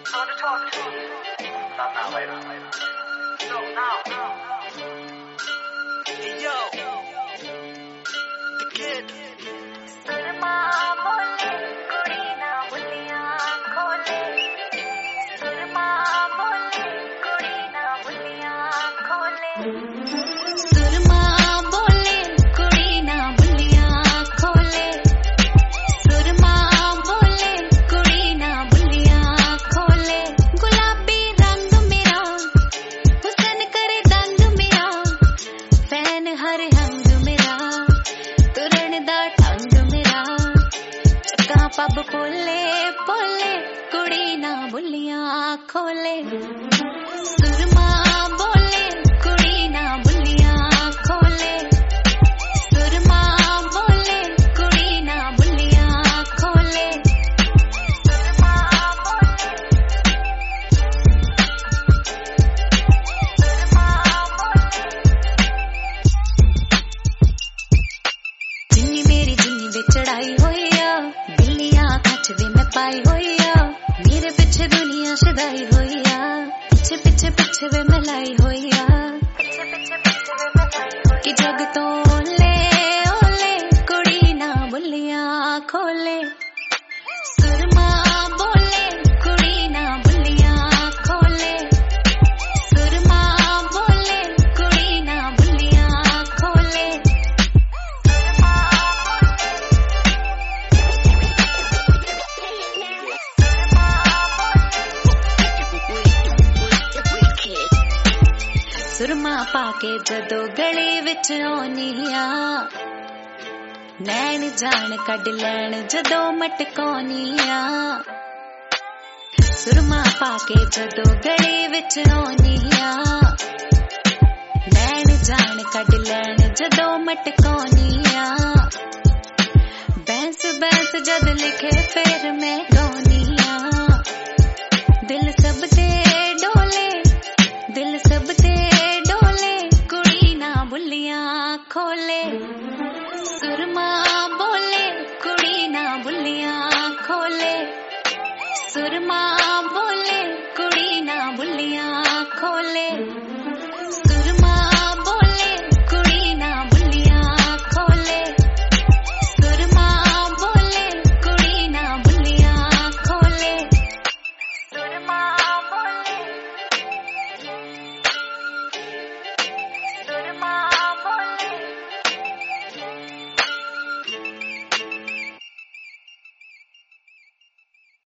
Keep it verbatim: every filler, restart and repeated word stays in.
I want to talk to you. Not now, later. No, now. Hey, yo. The kid. सुरमा बोले कुड़ी ना बुलियां खोले सुरमा बोले कुड़ी ना बुलियां खोले सुरमा बोले कुड़ी ना बुलियां खोले सुरमा बोले कुड़ी ना बुलियां खोले गुलाबी रंग मेरा हुसन करे दंग मेरा फैन हर हंग मेरा तुरण दा ठंग मेरा चक्का पब पोले पोले कुड़ी ना बुलियां खोले सुरमा बोले कुड़ी ना बुलियां खोले सुरमा बोले कुड़ी ना बुलियां खोले सुरमा बोले सुरमा बोले जिन्नी मेरी जिन्नी वे चढ़ाई होई आ बिल्लियां कच वे मैं पाई होई आ मेरे पीछे दुनिया सदाई होई आ पीछे पीछे पीछे वे मैं लाई होई आ पीछे पीछे पीछे वे मैं लाई होई कि जग तो ओले ओले कुड़ी ना बुलियां खोले सुरमा बोले कुड़ी ना बुलियां खोले सुरमा बोले कुड़ी ना बुलियां खोले सुरमा पाके जदों गली विच आउनी आ नैन जान कढ लैण जदों मटकाउनी आ सुरमा पाके जदों गली विच आउनी आ नैन जान कढ लैण जदों मटकाउनी आ बैंस बैंस जद लिखे फिर मैं गाउनी आ दिल सब ते डोले दिल सब ते डोले कुड़ी ना बुलियां खोले सुरमा बोले कुड़ी ना बुलियां खोले सुरमा बोले कुड़ी ना बुलियां खोले सुरमा